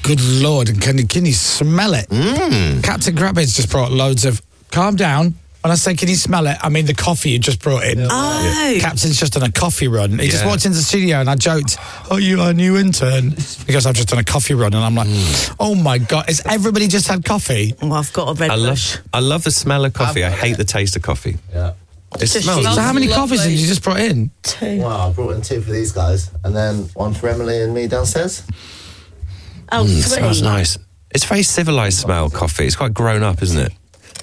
good Lord. And can you smell it? Captain Crabbage just brought loads of... Calm down. When I say, can you smell it, I mean the coffee you just brought in. Oh. Captain's just done a coffee run. He just walked into the studio and I joked, you are a new intern? Because I've just done a coffee run and I'm like, oh my God, has everybody just had coffee? Well, I've got a red bush. I love the smell of coffee. I hate the taste of coffee. Yeah. It smells. So how many coffees did you just brought in? 2. Well, I brought in 2 for these guys, and then 1 for Emily and me downstairs. Oh, 3. Smells nice. It's very civilised smell, coffee. It's quite grown up, isn't it?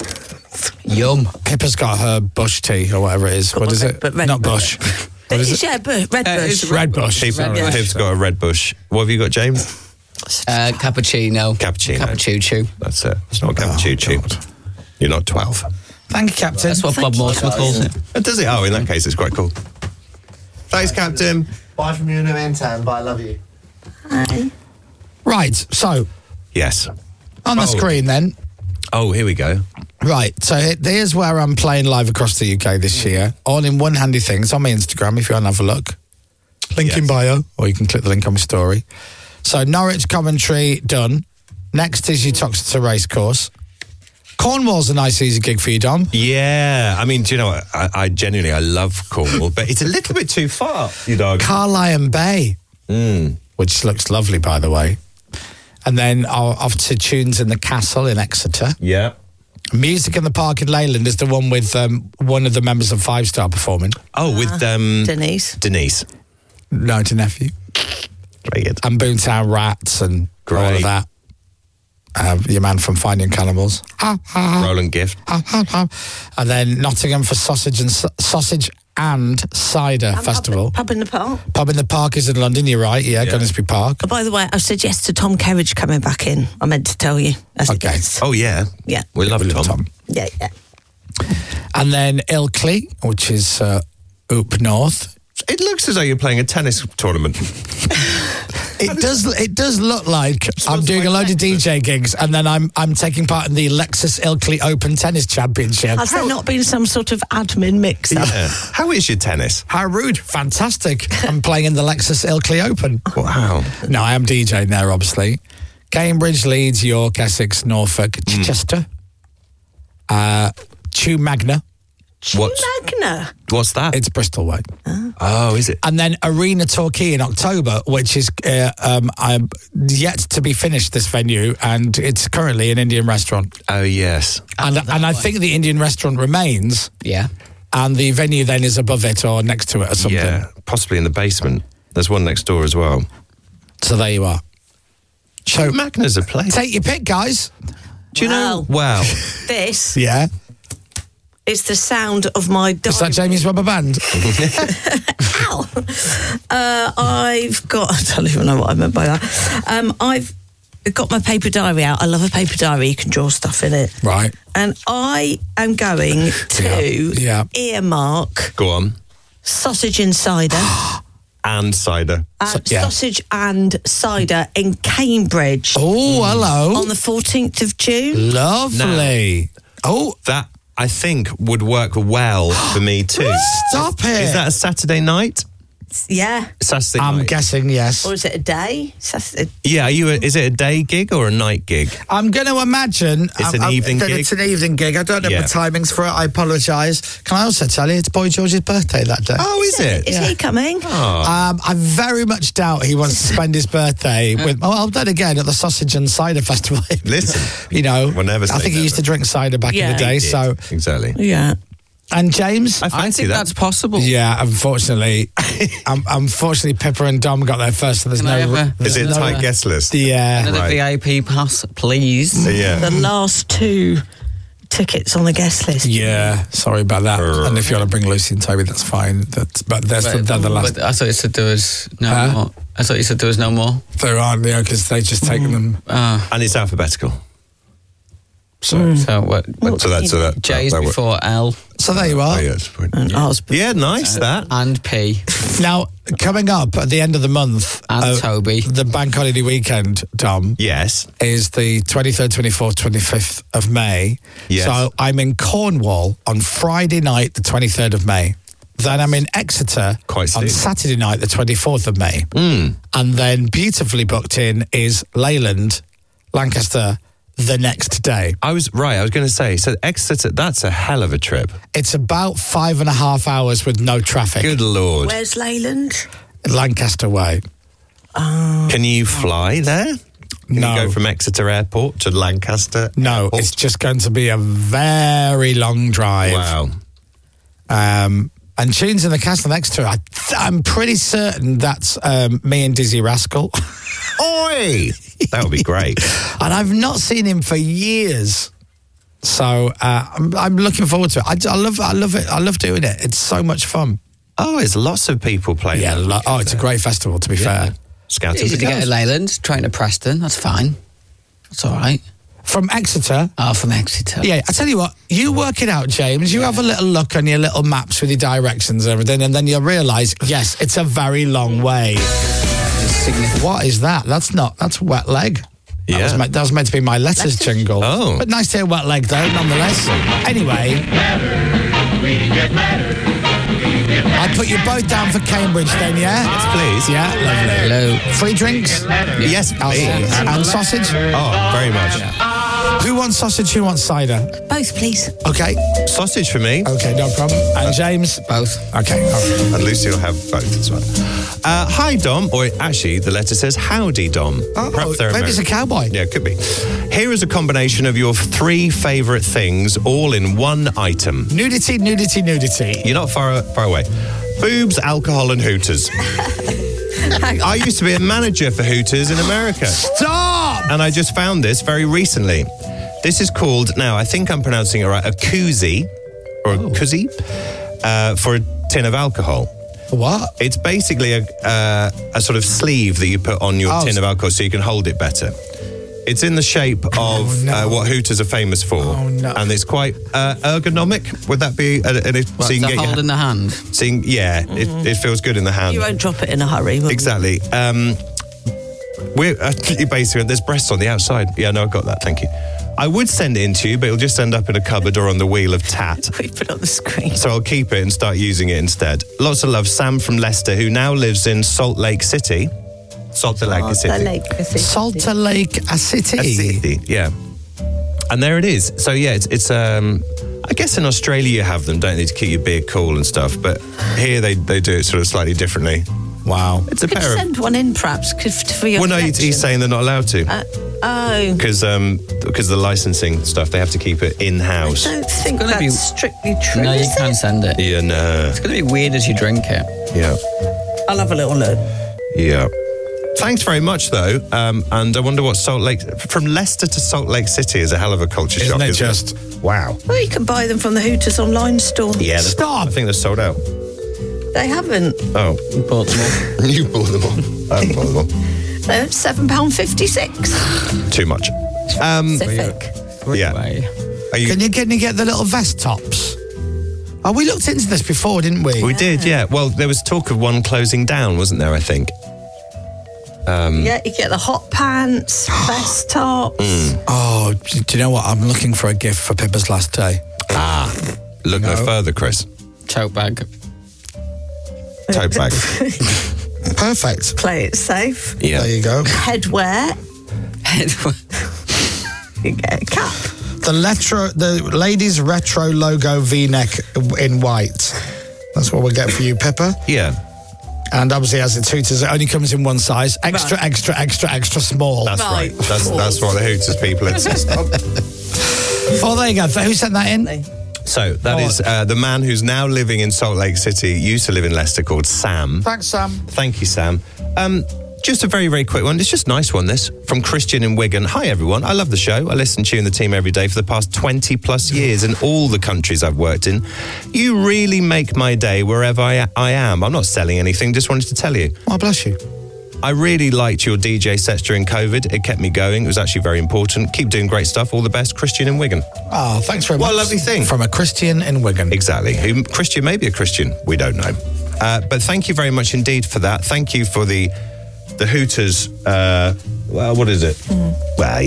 Yum. Pippa's got her bush tea or whatever it is. What is it? Not bush. What is it? Yeah, red bush. Red bush. Pip's got a red bush. What have you got, James? Cappuccino. Cappuccino. That's it. It's not cappuccino. You're not 12. Thank you, Captain. That's what Bob Mortimer calls it. Does it? Oh, in that case, it's quite cool. Thanks, Captain. Bye from your new intern. Bye, love you. Hi. Right, so Yes. on the screen then. Oh, here we go. Right, so here's where I'm playing live across the UK this year. All in one handy thing. It's on my Instagram if you want to have a look. Link in bio, or you can click the link on my story. So Norwich, Coventry, done. Next is your Toxteth Racecourse. Cornwall's a nice easy gig for you, Dom. Yeah. I mean, do you know what? I genuinely, I love Cornwall, but it's a little bit too far, you dog. Carlisle Bay, which looks lovely, by the way. And then off to Tunes in the Castle in Exeter. Yeah. Music in the Park in Leyland is the one with one of the members of Five Star performing. Oh, with Denise. No, to nephew. Very good. And Boomtown Rats and all of that. Your man from Finding Cannibals. Roland Gift. And then Nottingham for Sausage and Cider Festival. Pub in the Park. Pub in the Park is in London, you're right, Gunnersbury Park. Oh, by the way, I said yes to Tom Kerridge coming back in. I meant to tell you. Okay. Oh, yeah. Yeah. We love Tom. Yeah. And then Ilkley, which is up north. It looks as though you're playing a tennis tournament. It does look like I'm doing a load of DJ gigs and then I'm taking part in the Lexus Ilkley Open Tennis Championship. Has there not been some sort of admin mix-up? Yeah. How is your tennis? How rude. Fantastic. I'm playing in the Lexus Ilkley Open. Wow. No, I am DJing there, obviously. Cambridge, Leeds, York, Essex, Norfolk, Chichester, Chew Magna. Magna. What's that? It's Bristol way. Oh, is it? And then Arena Torquay in October, which is I'm yet to be finished, this venue, and it's currently an Indian restaurant. Oh, yes. And I think the Indian restaurant remains. Yeah. And the venue then is above it or next to it or something. Yeah, possibly in the basement. There's one next door as well. So there you are. So Magna's a place. Take your pick, guys. Do you know? Wow. This Yeah. is the sound of my dog. Is that Jamie's rubber band? Ow! I've got... I don't even know what I meant by that. I've got my paper diary out. I love a paper diary. You can draw stuff in it. Right. And I am going to earmark... Go on. Sausage and cider. And cider. Sausage and cider in Cambridge. Oh, hello. On the 14th of June. Lovely. That, I think, would work well for me too. Stop it. Is that a Saturday night? Yeah. Saturday I'm night. guessing yes. Or is it a day? Yeah, is it a day gig or a night gig? I'm going to imagine... It's an evening gig? It's an evening gig. I don't know the timings for it. I apologise. Can I also tell you, it's Boy George's birthday that day. Oh, is it? Is he coming? Oh. I very much doubt he wants to spend his birthday with... Well, then again, at the Sausage and Cider Festival. Listen. You know, We'll never say I think he used to drink cider back in the day, so... Exactly. Yeah. And James? I think that's possible. Yeah, unfortunately. Unfortunately, Pippa and Dom got there first, so there's Can I no... have Is it a tight guest list? Yeah. Another VIP pass, please. Yeah. The last 2 tickets on the guest list. Yeah, sorry about that. And if you want to bring Lucy and Toby, that's fine. But they're the last... But I thought you said there was no more. I thought you said there was no more. There aren't, because they just taken them. And it's alphabetical. So that J's that before L. So there you are. Oh, yeah, that's point. And ours. Yeah, nice that. And P. Now, coming up at the end of the month, And Toby. the bank holiday weekend, Dom, Yes. is the 23rd, 24th, 25th of May. Yes. So I'm in Cornwall on Friday night, the 23rd of May. Then I'm in Exeter Quite on soon. Saturday night, the 24th of May. And then beautifully booked in is Leyland, Lancaster, the next day. I was going to say, so Exeter, that's a hell of a trip. It's about 5.5 hours with no traffic. Good Lord. Where's Leyland? Lancaster way. Can you fly there? Can No. you go from Exeter Airport to Lancaster No, Airport? it's just going to be a very long drive. Wow. And Tunes in the Castle next to it, I'm pretty certain that's me and Dizzy Rascal. Oi! That would be great. And I've not seen him for years. So I'm looking forward to it. I love it. I love doing it. It's so much fun. Oh, it's lots of people playing. Yeah, that. it's a great festival, to be fair. Scouting Easy to get to Leyland, train to Preston. That's fine. That's all right. From Exeter. Oh, from Exeter. Yeah, I tell you what, you work it out, James. You have a little look on your little maps with your directions and everything, and then you'll realise, yes, it's a very long way. What is that? That's Wet Leg. Yeah. That was meant to be my letters jingle. Oh. But nice to hear Wet Leg, though, nonetheless. Anyway. I put you both down for Cambridge then, yeah? Yes, please. Yeah, lovely. Hello. Free drinks? Yes, please. And sausage? Oh, very much. Who wants sausage, who wants cider? Both, please. Okay. Sausage for me. Okay, no problem. And James? Both. Okay. All right. And Lucy will have both as well. Hi, Dom. Or actually, the letter says, howdy, Dom. Perhaps they're maybe it's a American. cowboy. Yeah, could be. Here is a combination of your 3 favourite things all in one item. Nudity, nudity, nudity. You're not far away. Boobs, alcohol and Hooters. Hang on. I used to be a manager for Hooters in America. Stop! And I just found this very recently. This is called, now I think I'm pronouncing it right, a koozie, or a koozie, for a tin of alcohol. What? It's basically a sort of sleeve that you put on your tin of alcohol so you can hold it better. It's in the shape of what Hooters are famous for. Oh, no. And it's quite ergonomic. Would that be? Well, so hold in the hand. It feels good in the hand. You won't drop it in a hurry, will you? Exactly. We're basically, there's breasts on the outside. Yeah, no, I got that. Thank you. I would send it in to you, but it'll just end up in a cupboard or on the wheel of tat. We put it on the screen. So I'll keep it and start using it instead. Lots of love, Sam from Leicester, who now lives in Salt Lake City. Salter Lake City. Salter Lake City. Yeah. And there it is. So yeah, it's I guess in Australia you have them, don't they, to keep your beard cool and stuff. But here they do it sort of slightly differently. Wow. It's a Could you pair of. send one in, perhaps, for your Well, no, collection? he's saying they're not allowed to because the licensing stuff they have to keep it in house. I don't think gonna that's be- strictly true. No, you is can't it? send it. Yeah, no. It's going to be weird as you drink it. Yeah. I'll have a little look. Yeah. Thanks very much, though. And I wonder what Salt Lake... From Leicester to Salt Lake City is a hell of a culture shock, Isn't it isn't just? Wow. Well, you can buy them from the Hooters online store. Yeah. Stop. I think they're sold out. They haven't. Oh. You bought them all. You bought them all. I haven't bought them all. They're £7.56. Too much. Pacific. Yeah. Way. Are you... Can you get the little vest tops? Oh, we looked into this before, didn't we? We did, yeah. Well, there was talk of one closing down, wasn't there, I think? Yeah, you get the hot pants, vest tops. Oh, do you know what? I'm looking for a gift for Pippa's last day. Look no further, Chris. Tote bag. Tote bag. Perfect. Play it safe. Yeah. There you go. Headwear. You get a cap. The ladies' retro logo V-neck in white. That's what we'll get for you, Pippa. Yeah. And obviously, as it's Hooters, it only comes in one size. Extra, Right. extra small. That's right. Right. That's what the Hooters people insist on. Oh, there you go. Who sent that in? So that is the man who's now living in Salt Lake City, used to live in Leicester, called Sam. Thanks, Sam. Thank you, Sam. Just a very, very quick one. It's just a nice one, this, from Christian in Wigan. Hi, everyone. I love the show. I listen to you and the team every day for the past 20 plus years in all the countries I've worked in. You really make my day wherever I am. I'm not selling anything, just wanted to tell you. Oh, bless you. I really liked your DJ sets during COVID. It kept me going. It was actually very important. Keep doing great stuff. All the best, Christian in Wigan. Oh, thanks very much. What a lovely thing. From a Christian in Wigan. Exactly. Christian may be a Christian. We don't know. But thank you very much indeed for that. Thank you for the Hooters, what is it? Well,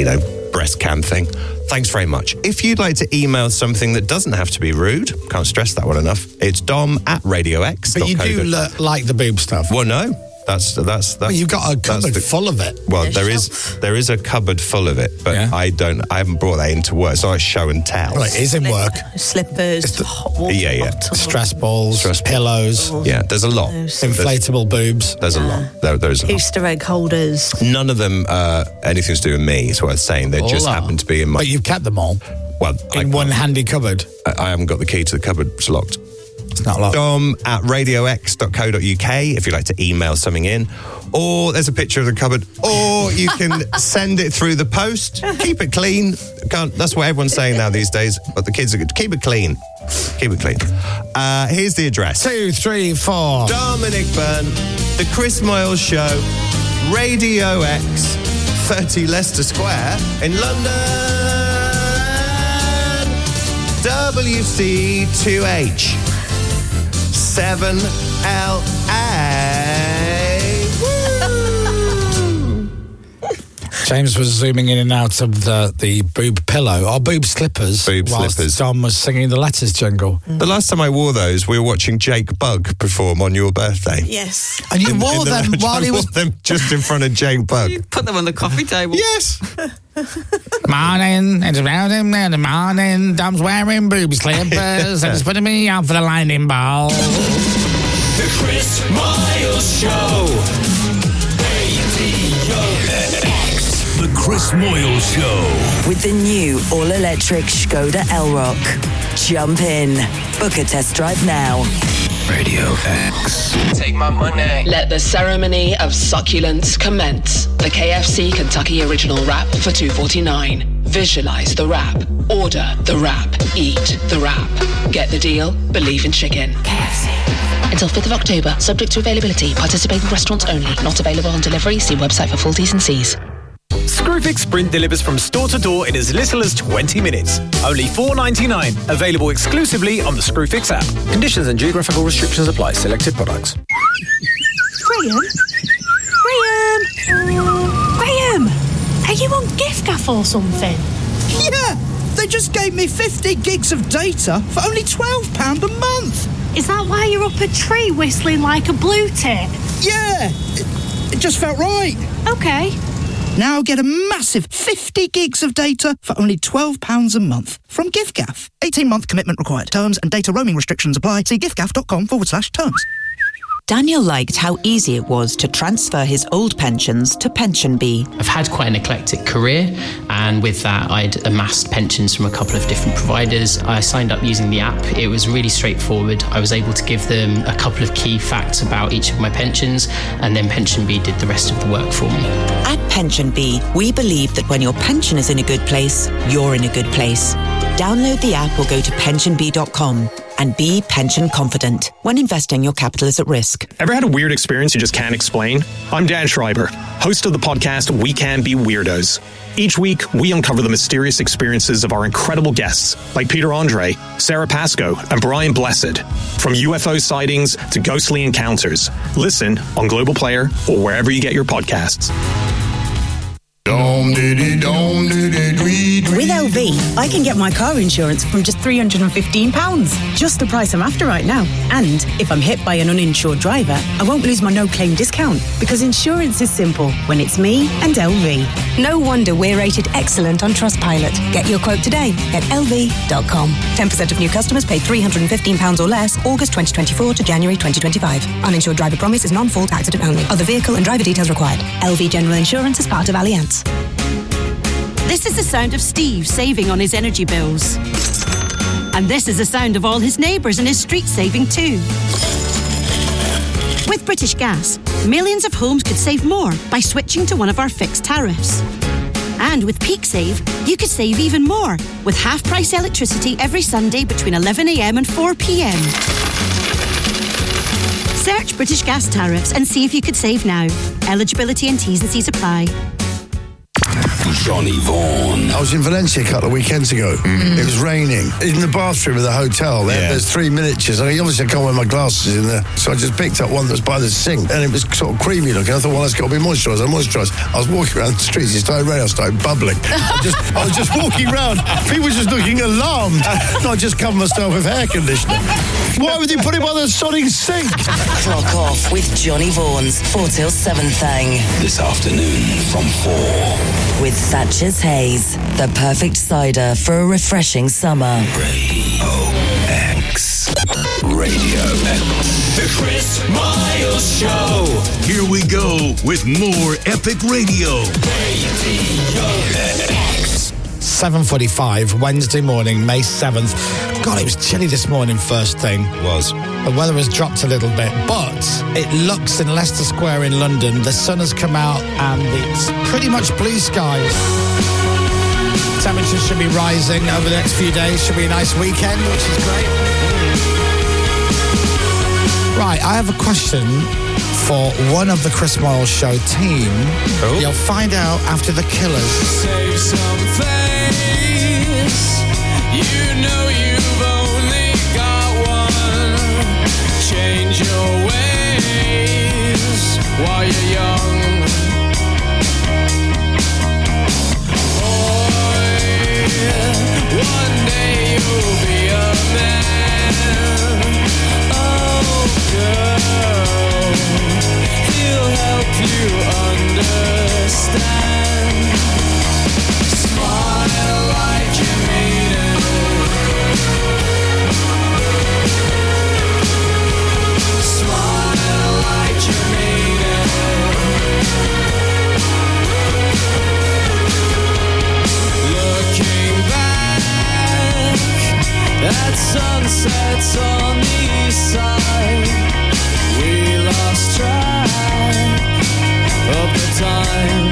breast cam thing. Thanks very much. If you'd like to email something that doesn't have to be rude, can't stress that one enough, it's dom@radiox. But you do like the boob stuff. Well, no. That's well, you've got a cupboard full of it. Well, there is a cupboard full of it, but I haven't brought that into work. So I show and tell. Well, it is in work. Slippers, hot water bottle. Stress balls, pillows. Yeah, there's a lot. Inflatable boobs. There's a lot. There's a lot. Easter egg holders. None of them anything to do with me. It's worth saying. They just happen to be in my. But you've kept them all. Well, in one handy cupboard. I haven't got the key to the cupboard. It's locked. It's not locked. dom@radiox.co.uk if you'd like to email something in. Or there's a picture of the cupboard. Or you can send it through the post. Keep it clean. That's what everyone's saying now these days. But the kids are good. Keep it clean. Keep it clean. Here's the address. 2, 3, 4. Dominic Byrne, The Chris Moyles Show, Radio X, 30 Leicester Square in London. WC2H 7LA. James was zooming in and out of the boob pillow, or boob slippers, whilst Dom was singing the Letters jingle. The last time I wore those, we were watching Jake Bugg perform on your birthday. Yes. And you wore them while he was... them just in front of Jake Bugg. You put them on the coffee table. Yes. Morning, it's around in the morning. Dom's wearing boob slippers and he's putting me out for the lightning ball. The Chris Moyles Show. The Chris Moyles Show. With the new all-electric Skoda Elrock. Jump in. Book a test drive now. Radio X. Take my money. Let the ceremony of succulence commence. The KFC Kentucky Original Wrap for $2.49. Visualize the wrap. Order the wrap. Eat the wrap. Get the deal? Believe in chicken. KFC. Until 5th of October. Subject to availability. Participating restaurants only. Not available on delivery. See website for full T's and C's. Screwfix Sprint delivers from store to door in as little as 20 minutes. Only $4.99. Available exclusively on the Screwfix app. Conditions and geographical restrictions apply. Selected products. Graham? Are you on giffgaff or something? Yeah! They just gave me 50 gigs of data for only £12 a month. Is that why you're up a tree whistling like a blue tit? Yeah! It just felt right. Okay. Now get a massive 50 gigs of data for only £12 a month from giffgaff. 18-month commitment required. Terms and data roaming restrictions apply. See giffgaff.com/terms. Daniel liked how easy it was to transfer his old pensions to PensionBee. I've had quite an eclectic career, and with that I'd amassed pensions from a couple of different providers. I signed up using the app. It was really straightforward. I was able to give them a couple of key facts about each of my pensions, and then PensionBee did the rest of the work for me. At PensionBee, we believe that when your pension is in a good place, you're in a good place. Download the app or go to pensionbee.com and be pension confident. When investing, your capital is at risk. Ever had a weird experience you just can't explain? I'm Dan Schreiber, host of the podcast We Can Be Weirdos. Each week, we uncover the mysterious experiences of our incredible guests, like Peter Andre, Sarah Pascoe, and Brian Blessed. From UFO sightings to ghostly encounters. Listen on Global Player or wherever you get your podcasts. With LV, I can get my car insurance from just £315. Just the price I'm after right now. And if I'm hit by an uninsured driver, I won't lose my no-claim discount, because insurance is simple when it's me and LV. No wonder we're rated excellent on Trustpilot. Get your quote today at lv.com. 10% of new customers pay £315 or less August 2024 to January 2025. Uninsured driver promise is non-fault accident only. Other vehicle and driver details required. LV General Insurance is part of Allianz. This is the sound of Steve saving on his energy bills. And this is the sound of all his neighbours and his street saving too. With British Gas, millions of homes could save more by switching to one of our fixed tariffs. And with Peak Save, you could save even more with half-price electricity every Sunday between 11 a.m. and 4 p.m. Search British Gas tariffs and see if you could save now. Eligibility and T's and C's apply. Johnny Vaughan. I was in Valencia a couple of weekends ago. It was raining. In the bathroom of the hotel, there's 3 miniatures. I mean, obviously I can't wear my glasses in there, so I just picked up one that was by the sink, and it was sort of creamy looking. I thought, well, that's got to be moisturised. I moisturised. I was walking around the streets. It started raining. I started bubbling. I was just walking around. People were just looking alarmed. I just covered myself with hair conditioner. Why would you put it by the sodding sink? Clock off with Johnny Vaughan's 4 till 7 thing. This afternoon from 4. With Thatcher's Haze, the perfect cider for a refreshing summer. Radio X. The Chris Miles Show. Here we go with more epic radio. Radio X. 7:45, Wednesday morning, May 7th. God, it was chilly this morning, first thing. It was. The weather has dropped a little bit, but it looks in Leicester Square in London, the sun has come out and it's pretty much blue skies. Temperatures should be rising over the next few days. Should be a nice weekend, which is great. Right, I have a question for one of the Chris Moyles Show team. Oh. You'll find out after the Killers. Save some face. You know you've only got one. Change your ways while you're young. Boy, one day you'll be a man. Oh, girl, he'll help you understand. Smile like you mean it. Smile like you mean it. Looking back at sunsets on the east side, we lost track of the time.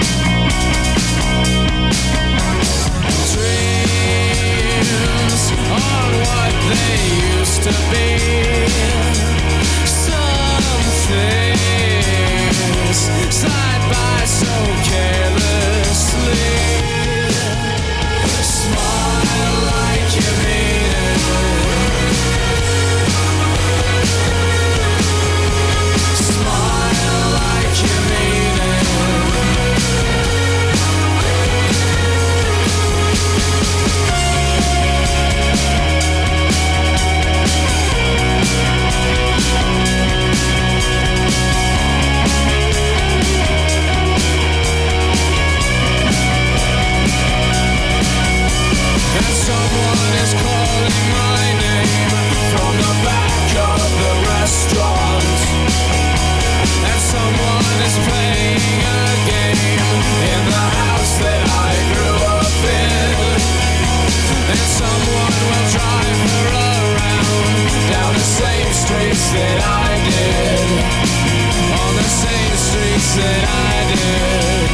Dreams are what they used to be. Some things slide by so carelessly. Smile like you mean it. Smile like you mean it. And someone is calling my name from the back of the restaurant. And someone is playing a game in the house that I grew up in. And someone will drive her around down the same streets that I did. On the same streets that I did.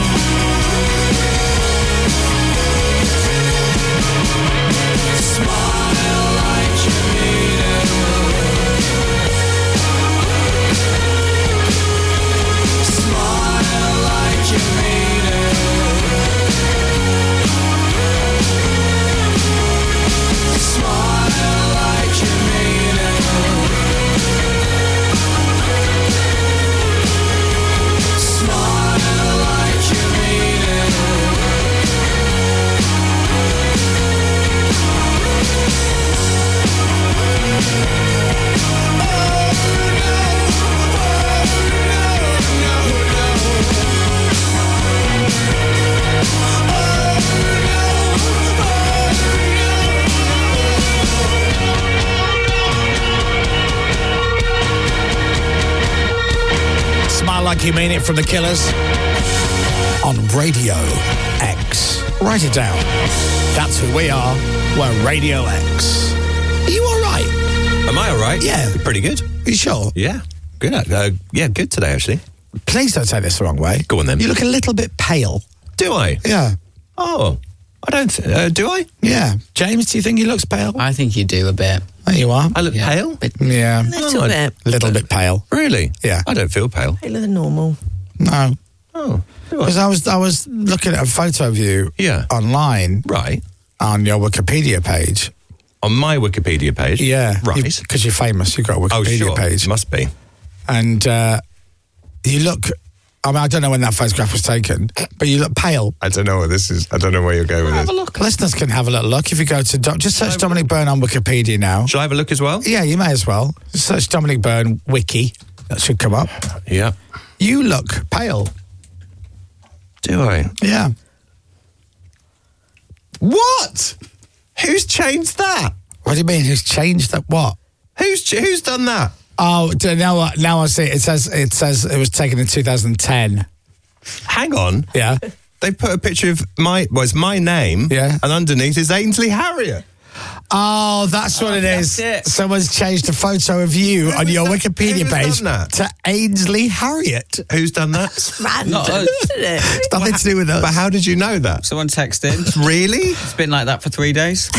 Smile like you mean it. Smile like you mean it. Smile like you mean it. Smile like you mean it. Smile Like You Mean It from the Killers on Radio X. Write it down. That's who we are. We're Radio X. Are you all right? Am I all right? Yeah. You're pretty good. Are you sure? Yeah. Good. Yeah, good today, actually. Please don't take this the wrong way. Go on, then. You look a little bit pale. Do I? Yeah. Oh, I don't do I? Yeah. James, do you think he looks pale? I think you do a bit. There you are. I look pale? Yeah. Little bit. Little bit pale. Really? Yeah. I don't feel pale. Paler than normal. No. Oh. Because I was looking at a photo of you online. Right. On your Wikipedia page. On my Wikipedia page? Yeah. Right. Because you're famous. You've got a Wikipedia page. Must be. And you look... I mean, I don't know when that photograph was taken, but you look pale. I don't know what this is. I don't know where you're going with this. Have a look. Listeners can have a little look. If you go to... just search Dominic Byrne on Wikipedia now. Shall I have a look as well? Yeah, you may as well. Just search Dominic Byrne Wiki. That should come up. Yeah. You look pale. Do I? Yeah. What? Who's changed that? What do you mean? Who's changed that? What? Who's done that? Oh, now I see. It says it was taken in 2010. Hang on. Yeah. They put a picture of it's my name. Yeah. And underneath is Ainsley Harriott. Oh, that's what it is. Someone's changed a photo of you on your Wikipedia page to Ainsley Harriott. Who's done that? It's random, isn't it? It's nothing to do with us. But how did you know that? Someone texted. Really? It's been like that for 3 days.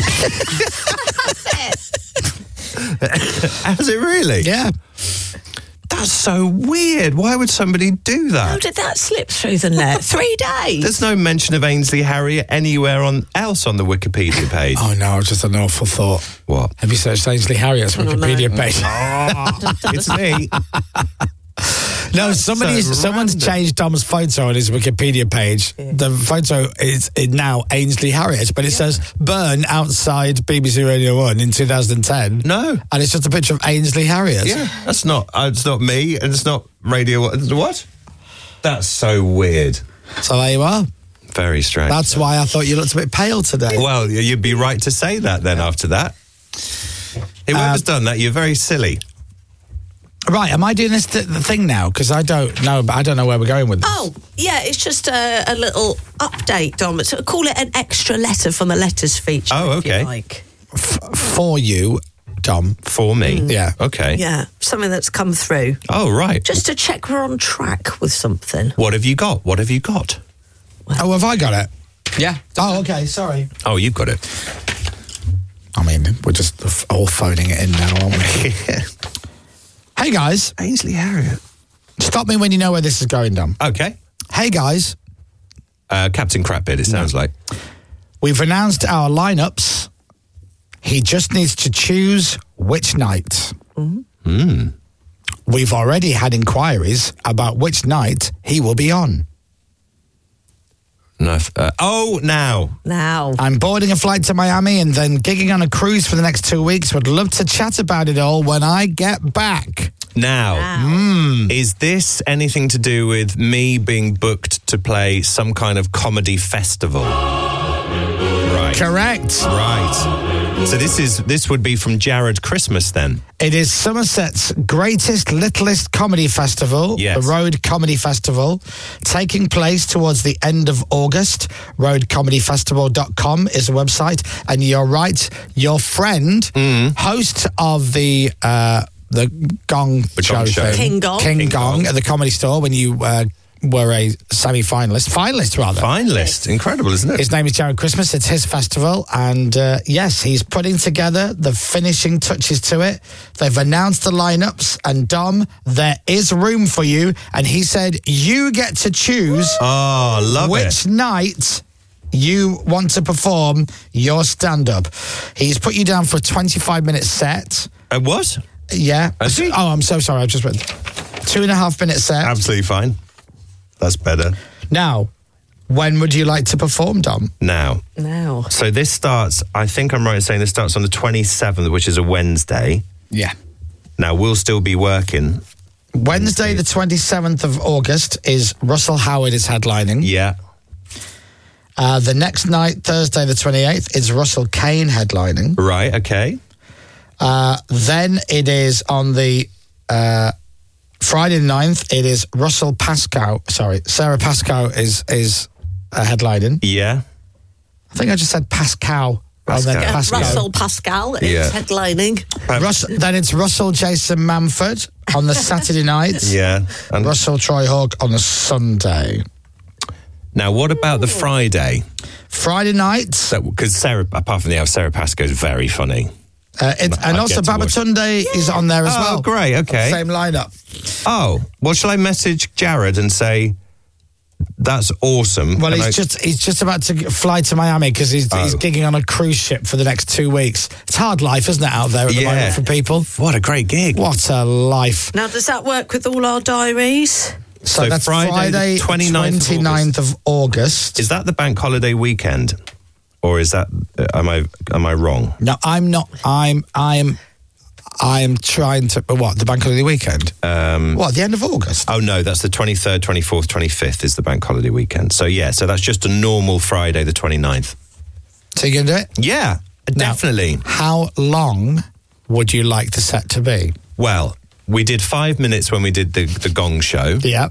Has it really? Yeah. That's so weird. Why would somebody do that? How did that slip through the net? 3 days. There's no mention of Ainsley Harriott anywhere else on the Wikipedia page. Oh no, just an awful thought. What? Have you searched Ainsley Harriott's Wikipedia page? It's me. No, someone's changed Dom's photo on his Wikipedia page. Yeah. The photo is now Ainsley Harriott, but it says Burn outside BBC Radio 1 in 2010. No. And it's just a picture of Ainsley Harriott. Yeah, it's not me, and it's not Radio... What? That's so weird. So there you are. Very strange. That's why I thought you looked a bit pale today. Well, you'd be right to say that then after that. Whoever's done that, you're very silly. Right, am I doing this the thing now? Because I don't know, but I don't know where we're going with this. Oh, yeah, it's just a little update, Dom. So call it an extra letter from the letters feature. Oh, if you okay. like. For you, Dom. For me? Yeah. Okay. Yeah, something that's come through. Oh, right. Just to check we're on track with something. What have you got? Oh, have I got it? Yeah. Oh, okay, sorry. Oh, you've got it. I mean, we're just all phoning it in now, aren't we? Hey, guys. Ainsley Harriott. Stop me when you know where this is going, Dom. Okay. Hey, guys. Captain Crapbeard, it sounds like. We've announced our lineups. He just needs to choose which night. We've already had inquiries about which night he will be on. No, now. I'm boarding a flight to Miami and then gigging on a cruise for the next 2 weeks. Would love to chat about it all when I get back. Now, is this anything to do with me being booked to play some kind of comedy festival? Right. Correct. Right. So this would be from Jared Christmas then? It is Somerset's greatest, littlest comedy festival, Yes. the Road Comedy Festival, taking place towards the end of August. RoadComedyFestival.com is the website. And you're right, your friend, host of the Gong Show thing. King Gong. King Gong at the Comedy Store when you were a finalist rather. Finalist, incredible, isn't it? His name is Jared Christmas. It's his festival, and yes, he's putting together the finishing touches to it. They've announced the lineups, and Dom, there is room for you. And he said you get to choose which night you want to perform your stand-up. He's put you down for a 25-minute set. What? Yeah. Has he? Oh, I'm so sorry. I've just read 2.5-minute set. Absolutely fine. That's better. Now, when would you like to perform, Dom? Now. So this starts, I think I'm right in saying this starts on the 27th, which is a Wednesday. Yeah. Now, we'll still be working. Wednesday, the 27th of August, is Russell Howard is headlining. Yeah. The next night, Thursday, the 28th, is Russell Kane headlining. Right, okay. Then it is on the Friday the 9th, it is Sarah Pascoe is headlining. Yeah. I think I just said Pascal. Russell Pascal is headlining. Then it's Russell Jason Manford on the Saturday night. Yeah. And Russell Troy Hawk on the Sunday. Now, what about the Friday? Friday night. Because apart from Sarah Pascoe is very funny. And also Babatunde is on there as well. Oh, great, okay. Same lineup. Oh, well, shall I message Jared and say, That's awesome. Well, And he's just about to fly to Miami because he's gigging on a cruise ship for the next 2 weeks. It's hard life, isn't it, out there at the moment for people? What a great gig. What a life. Now, does that work with all our diaries? So that's Friday 29th of August. Is that the bank holiday weekend? Or is that, am I wrong? No, I'm not. I'm trying to, what, the bank holiday weekend? What, the end of August? Oh, no, that's the 23rd, 24th, 25th is the bank holiday weekend. So, so that's just a normal Friday, the 29th. So you're going to do it? Yeah, definitely. How long would you like the set to be? Well, we did 5 minutes when we did the Gong Show. Yeah.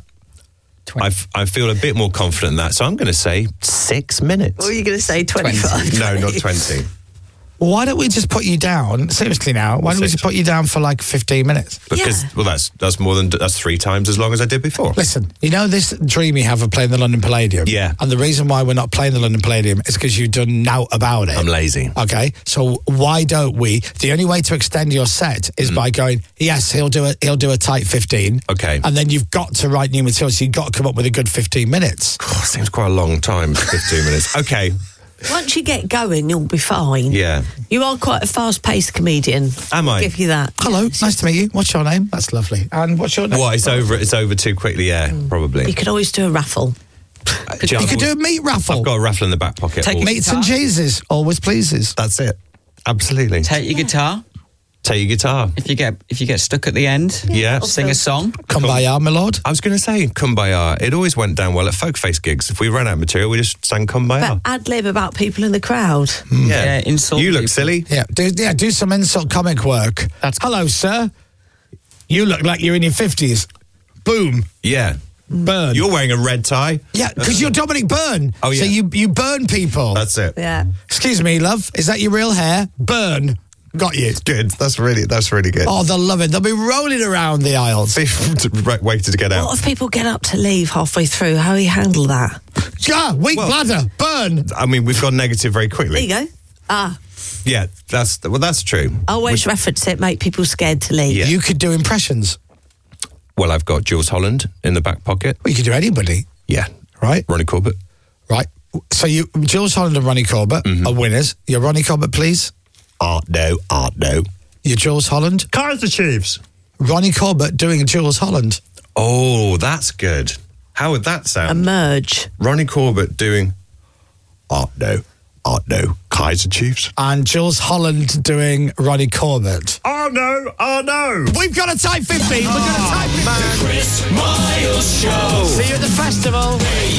I feel a bit more confident in that, so I'm going to say 6 minutes. What were you going to say, 25? No, not 20. Why don't we just put you down, seriously now, why don't we just put you down for like 15 minutes? Because, well, that's more than, that's 3 times as long as I did before. Listen, you know this dream you have of playing the London Palladium? Yeah. And the reason why we're not playing the London Palladium is because you've done naught about it. I'm lazy. Okay, so why don't we, the only way to extend your set is by going, yes, he'll do a tight 15. Okay. And then you've got to write new material, so you've got to come up with a good 15 minutes. God, seems quite a long time, 15 minutes. Okay. Once you get going, you'll be fine. Yeah. You are quite a fast-paced comedian. Am I? I'll give you that. Hello, nice to meet you. What's your name? That's lovely. And what's your name? What, it's over too quickly, probably. You could always do a raffle. You could do a meat raffle. I've got a raffle in the back pocket. Take meats and cheeses, always pleases. That's it. Absolutely. Take your guitar. Take your guitar. If you get stuck at the end, sing a song. Kumbaya, my lord. I was going to say Kumbaya. It always went down well at folk face gigs. If we ran out of material, we just sang Kumbaya. But ad-lib about people in the crowd. Yeah, insult. You look people. silly. Yeah, do some insult comic work. Hello, sir. You look like you're in your 50s. Boom. Yeah. Burn. You're wearing a red tie. Yeah, because you're Dominic Byrne. Oh, yeah. So you burn people. That's it. Yeah. Excuse me, love. Is that your real hair? Burn. Got you. Good. That's really good. Oh, they'll love it. They'll be rolling around the aisles. Waited to get out. What if people get up to leave halfway through? How do you handle that? Weak bladder. Burn. I mean, we've gone negative very quickly. There you go. Yeah, that's true. Always reference it, make people scared to leave. Yeah. You could do impressions. Well, I've got Jules Holland in the back pocket. Well, you could do anybody. Yeah. Right? Ronnie Corbett. Right. So Jules Holland and Ronnie Corbett are winners. You're Ronnie Corbett, please. Art no. You're Jules Holland. Kaiser Chiefs. Ronnie Corbett doing a Jules Holland. Oh, that's good. How would that sound? A merge. Ronnie Corbett doing Art no. Kaiser Chiefs. And Jules Holland doing Ronnie Corbett. Oh no. We've got a tight 15. We've got a tight 15. The Chris Miles Show. See you at the festival.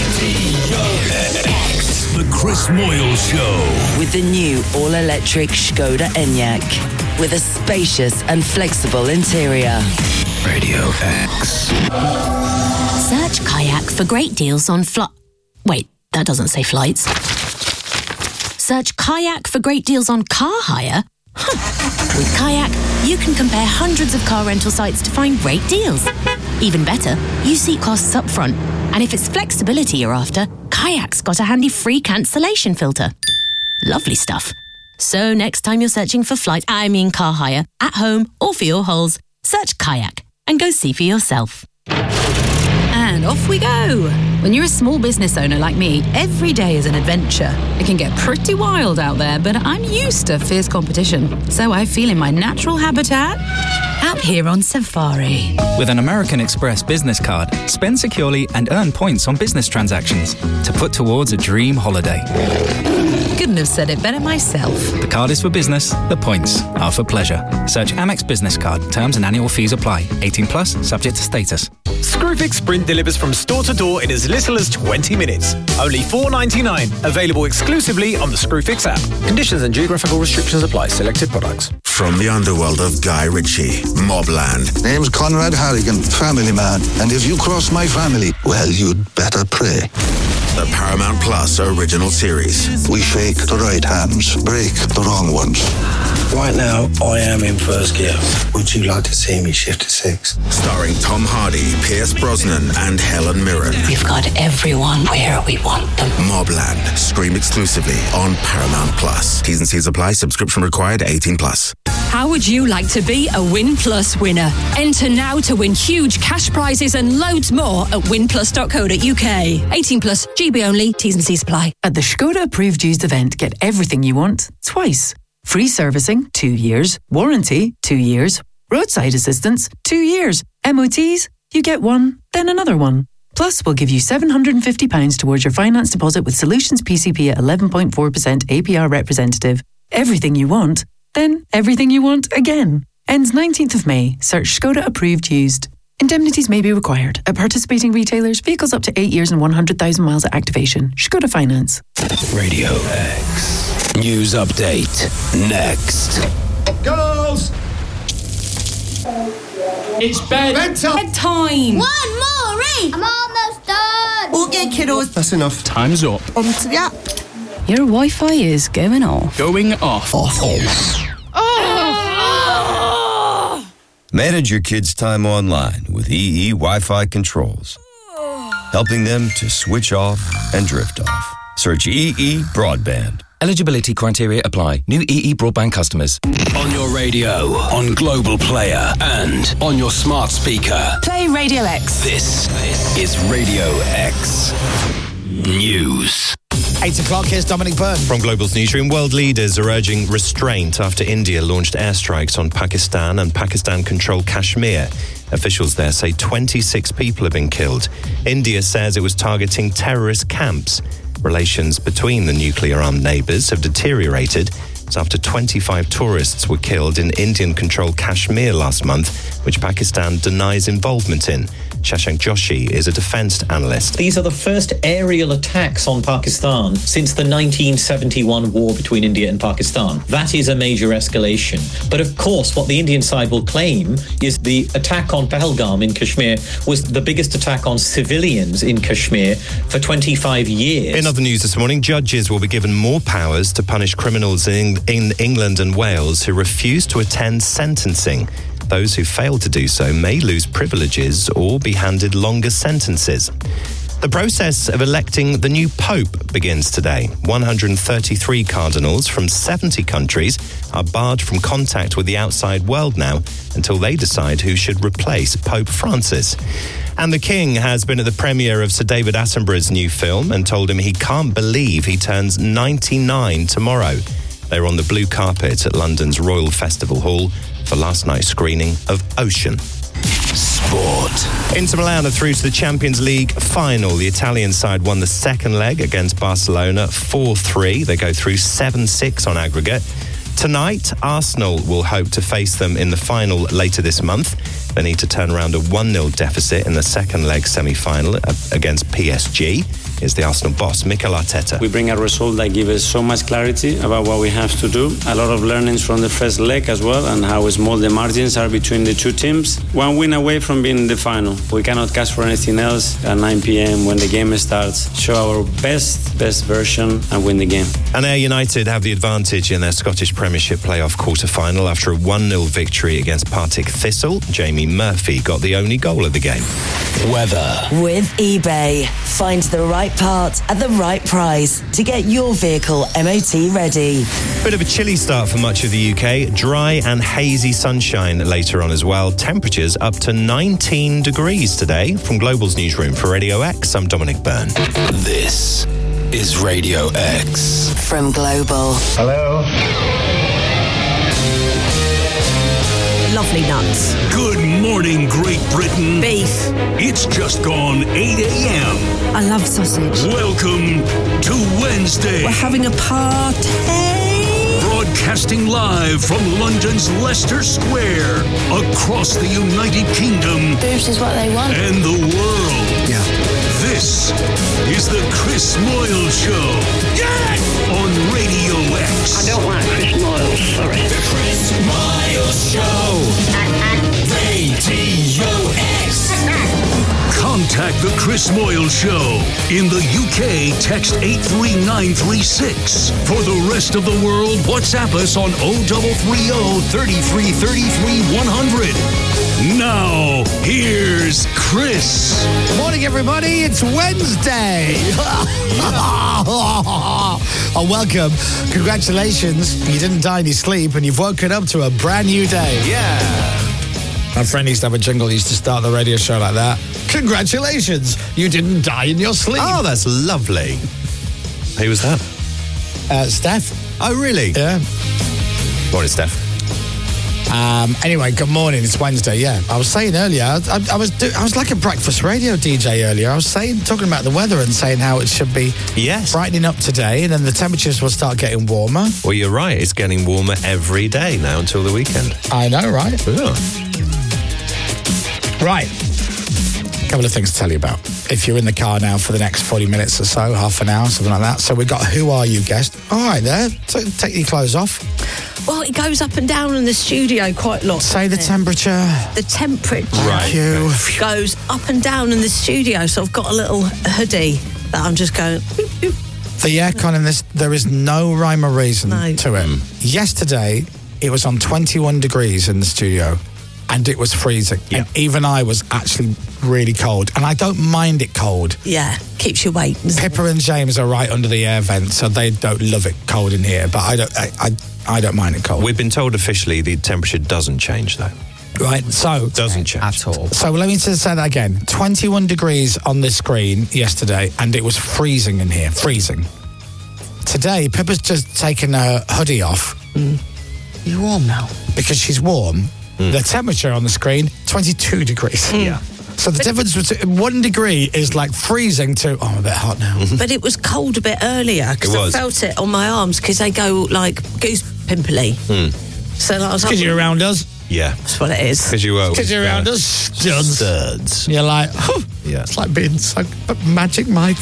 The Chris Moyles Show. With the new all-electric Skoda Enyaq. With a spacious and flexible interior. Radio X. Search Kayak for great deals on Wait, that doesn't say flights. Search Kayak for great deals on car hire. With Kayak, you can compare hundreds of car rental sites to find great deals. Even better, you see costs up front. And if it's flexibility you're after, Kayak's got a handy free cancellation filter. Lovely stuff. So next time you're searching for car hire, at home or for your holes, search Kayak and go see for yourself. And off we go. When you're a small business owner like me, every day is an adventure. It can get pretty wild out there, but I'm used to fierce competition. So I feel in my natural habitat out here on safari. With an American Express business card, spend securely and earn points on business transactions to put towards a dream holiday. Couldn't have said it better myself. The card is for business, the points are for pleasure. Search Amex Business Card. Terms and annual fees apply. 18 plus, subject to status. Screwfix Sprint delivers from store to door in as little as 20 minutes. Only $4.99. Available exclusively on the Screwfix app. Conditions and geographical restrictions apply. Selected products. From the underworld of Guy Ritchie, Mobland. Name's Conrad Harrigan, family man. And if you cross my family, well, you'd better pray. the Paramount Plus original series. We shake the right hands, break the wrong ones. Right now, I am in first gear. Would you like to see me shift to 6? Starring Tom Hardy, Pierce Brosnan, and Helen Mirren. We've got everyone where we want them. Mobland. Stream exclusively on Paramount Plus. T's and C's apply. Subscription required. 18+. How would you like to be a Win Plus winner? Enter now to win huge cash prizes and loads more at winplus.co.uk. 18+, GB only, T's and C's apply. At the Skoda Approved Used event, get everything you want twice. Free servicing, 2 years. Warranty, 2 years. Roadside assistance, 2 years. MOTs, you get one, then another one. Plus, we'll give you £750 towards your finance deposit with Solutions PCP at 11.4% APR representative. Everything you want, then everything you want again. Ends 19th of May. Search Skoda Approved Used. Indemnities may be required. At participating retailers, vehicles up to 8 years and 100,000 miles at activation. Skoda Finance. Radio X. News update. Next. Girls! It's bedtime. One more ring. I'm almost done. Okay, kiddos. That's enough. Time's up. To the app. Your Wi-Fi is going off. Going off. Manage your kids' time online with EE Wi-Fi controls, helping them to switch off and drift off. Search EE Broadband. Eligibility criteria apply. New EE broadband customers. On your radio, on Global Player, and on your smart speaker. Play Radio X. This is Radio X News. 8 o'clock, here's Dominic Byrne. From Global's newsroom, world leaders are urging restraint after India launched airstrikes on Pakistan and Pakistan-controlled Kashmir. Officials there say 26 people have been killed. India says it was targeting terrorist camps. Relations between the nuclear-armed neighbours have deteriorated after 25 tourists were killed in Indian-controlled Kashmir last month, which Pakistan denies involvement in. Shashank Joshi is a defence analyst. These are the first aerial attacks on Pakistan since the 1971 war between India and Pakistan. That is a major escalation. But of course, what the Indian side will claim is the attack on Pahalgam in Kashmir was the biggest attack on civilians in Kashmir for 25 years. In other news this morning, judges will be given more powers to punish criminals in England and Wales who refuse to attend sentencing. Those who fail to do so may lose privileges or be handed longer sentences. The process of electing the new Pope begins today. 133 cardinals from 70 countries are barred from contact with the outside world now until they decide who should replace Pope Francis. And the King has been at the premiere of Sir David Attenborough's new film and told him he can't believe he turns 99 tomorrow. They were on the blue carpet at London's Royal Festival Hall for last night's screening of Ocean. Sport. Inter Milan are through to the Champions League final. The Italian side won the second leg against Barcelona 4-3. They go through 7-6 on aggregate. Tonight, Arsenal will hope to face them in the final later this month. They need to turn around a 1-0 deficit in the second leg semi-final against PSG. Is the Arsenal boss, Mikel Arteta. We bring a result that gives us so much clarity about what we have to do. A lot of learnings from the first leg as well, and how small the margins are between the two teams. One win away from being in the final. We cannot ask for anything else. At 9 p.m. when the game starts, show our best version and win the game. And Ayr United have the advantage in their Scottish Premiership playoff quarter-final after a 1-0 victory against Partick Thistle. Jamie Murphy got the only goal of the game. Weather. With eBay, find the right part at the right price to get your vehicle MOT ready. Bit of a chilly start for much of the UK. Dry and hazy sunshine later on as well. Temperatures up to 19 degrees today. From Global's newsroom for Radio X, I'm Dominic Byrne. This is Radio X. From Global. Hello. Lovely nuts. Good morning, Great Britain. Beef. It's just gone 8 a.m. I love sausage. Welcome to Wednesday. We're having a party. Broadcasting live from London's Leicester Square, across the United Kingdom. Boobs is what they want. And the world. Yeah. This is the Chris Moyle Show. Yes! On Radio X. I don't like Chris Moyle, sorry. The Chris Moyle Show. Radio X. Contact The Chris Moyle Show. In the UK, text 83936. For the rest of the world, WhatsApp us on 0330 33 33 100. Now, here's Chris. Morning, everybody. It's Wednesday. Oh, welcome. Congratulations. You didn't die in your sleep and you've woken up to a brand new day. Yeah. My friend used to have a jingle, he used to start the radio show like that. Congratulations. You didn't die in your sleep. Oh, that's lovely. Who was that? Steph. Oh, really? Yeah. Morning, Steph. Anyway, good morning. It's Wednesday. Yeah, I was saying earlier, I was like a breakfast radio DJ earlier. I was talking about the weather and saying how it should be brightening up today, and then the temperatures will start getting warmer. Well, you're right. It's getting warmer every day now until the weekend. I know, right? Yeah. Right. A couple of things to tell you about. If you're in the car now for the next 40 minutes or so, half an hour, something like that. So we've got Who Are You guest. All right, there. So take your clothes off. Well, it goes up and down in the studio quite a lot. Say the temperature. The temperature goes up and down in the studio. So I've got a little hoodie that I'm just going... Boop, boop. The aircon in this, there is no rhyme or reason to it. Yesterday, it was on 21 degrees in the studio. And it was freezing. Yeah. And even I was actually really cold. And I don't mind it cold. Yeah, keeps you waiting. Pippa and James are right under the air vent, so they don't love it cold in here. But I don't mind it cold. We've been told officially the temperature doesn't change, though. Right, so... Doesn't change. At all. So let me just say that again. 21 degrees on the screen yesterday, and it was freezing in here. Freezing. Today, Pippa's just taken her hoodie off. You're warm now. Because she's warm. The temperature on the screen, 22 degrees. Yeah. So the difference between 1 degree is like freezing to, I'm a bit hot now. But it was cold a bit earlier because I felt it on my arms because they go like goose pimply. So I was because you're around us. Yeah. That's what it is. Because you were. Because you're around us. Studs. You're like, yeah. It's like being Magic Mike.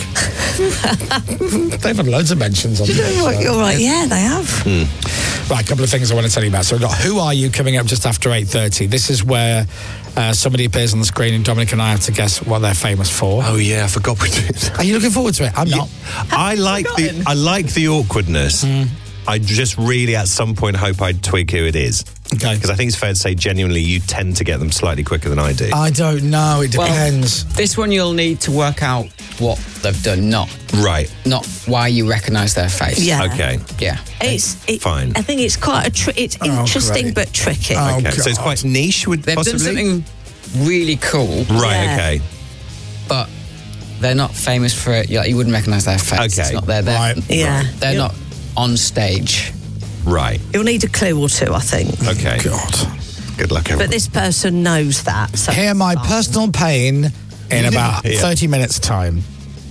They've had loads of mentions on this. You're right, yeah, they have. Right, a couple of things I want to tell you about. So we've got Who Are You coming up just after 8:30. This is where somebody appears on the screen and Dominic and I have to guess what they're famous for. Oh, yeah, I forgot we did. Are you looking forward to it? I'm not. I like the awkwardness. I just really, at some point, hope I'd twig who it is. Okay. Because I think it's fair to say, genuinely, you tend to get them slightly quicker than I do. I don't know. It depends. Well, this one you'll need to work out what they've done, not why you recognise their face. Yeah. Okay. Yeah. It's fine. I think it's quite it's interesting but tricky. Okay. So it's quite niche. They've done something really cool. Right. Yeah. Okay. But they're not famous for it. You wouldn't recognise their face. Okay. It's not there. They're not on stage. Right. You'll need a clue or two, I think. Okay. God. Good luck, everyone. But this person knows that. So Hear my personal pain in about 30 minutes' time.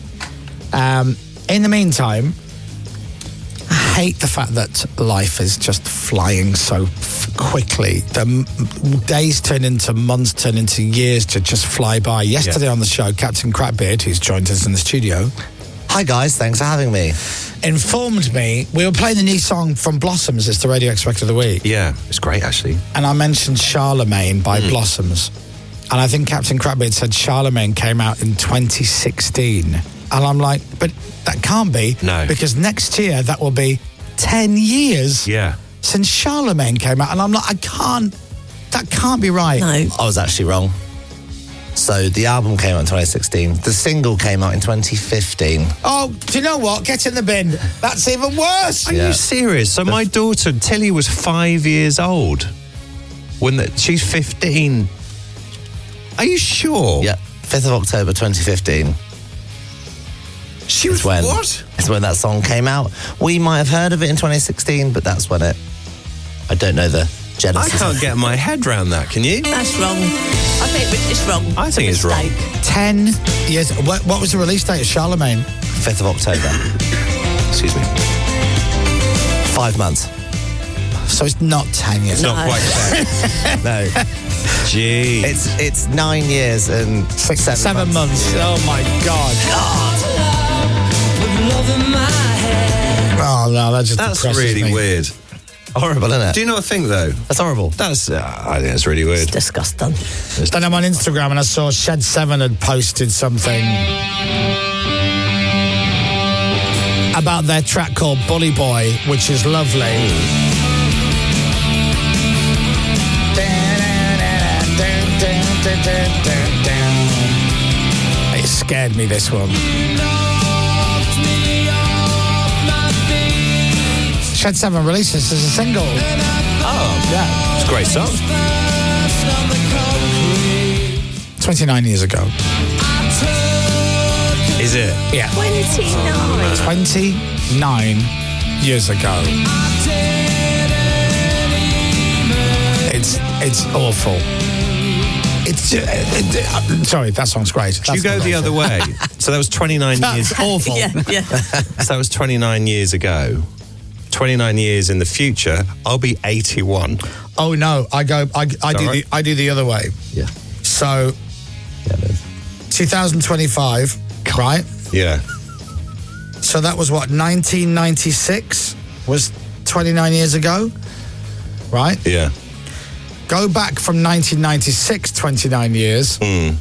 In the meantime, I hate the fact that life is just flying so quickly. The days turn into months, turn into years to just fly by. Yesterday on the show, Captain Crapbeard, who's joined us in the studio... Hi guys, thanks for having me. Informed me, we were playing the new song from Blossoms, it's the Radio X Record of the Week. Yeah, it's great actually. And I mentioned Charlemagne by Blossoms. And I think Captain Crapbeard said Charlemagne came out in 2016. And I'm like, but that can't be. No. Because next year that will be 10 years since Charlemagne came out. And I'm like, that can't be right. No. I was actually wrong. So the album came out in 2016. The single came out in 2015. Oh, do you know what? Get in the bin. That's even worse. Are you serious? So my daughter, Tilly, was 5 years old when she's 15. Are you sure? Yeah, 5th of October 2015. She was what? It's when that song came out. We might have heard of it in 2016, but that's when I don't know the genesis. I can't get my head around that, can you? That's wrong. I think it's wrong. I think it's wrong. 10 years. What was the release date of Charlemagne? 5th of October. Excuse me. 5 months. So it's not 10 years. It's not quite 10. No. Gee. It's 9 years and 7 months. Oh my God. Oh no, that's just That's depresses really me. weird. Horrible, isn't it? Do you not think, though? That's horrible. I think that's really weird. It's disgusting. Then I'm on Instagram and I saw Shed 7 had posted something about their track called Bully Boy, which is lovely. It scared me, this one. Shed 7 released this as a single. Oh, yeah. It's a great song. 29 years ago. Is it? Yeah. 29. 29 years ago. It's awful. Sorry, that song's great. Should you go the other way? So that was 29 years. Awful. Yeah. So that was 29 years ago. 29 years in the future, I'll be 81. Oh no, I do the other way. Yeah. So 2025, right? Yeah. So that was what, 1996 was 29 years ago, right? Yeah. Go back from 1996, 29 years.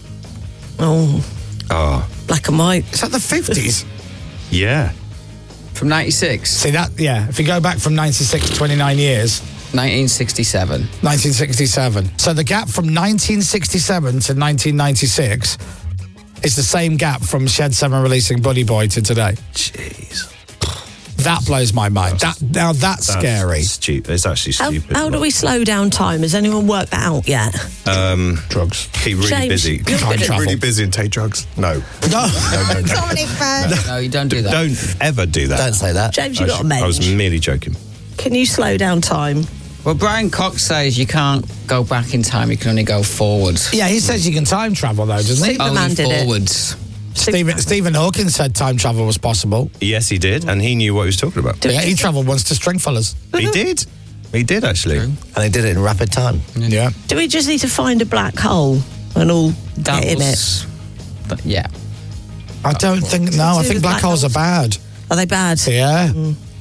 Oh. Black and white. Is that the 50s? Yeah. From 96? See that? Yeah. If you go back from 96, 29 years. 1967. 1967. So the gap from 1967 to 1996 is the same gap from Shed 7 releasing Bully Boy to today. Jeez. That blows my mind. That's scary. Stupid. It's actually stupid. How do we slow down time? Has anyone worked that out yet? Drugs. Keep really James, busy. Keep really busy and take drugs. No. No, you don't do that. Don't ever do that. Don't say that. James, you got a mate. I was merely joking. Can you slow down time? Well, Brian Cox says you can't go back in time, you can only go forwards. Yeah, he says you can time travel though, doesn't he? Superman did it. Forwards. Stephen Hawking said time travel was possible. Yes, he did, and he knew what he was talking about. Yeah, he travelled once to Stringfellas. He did. He did, actually. And he did it in rapid time. Yeah. Do we just need to find a black hole and all get in it? But yeah. I don't think, no, I think black holes are bad. Are they bad? Yeah.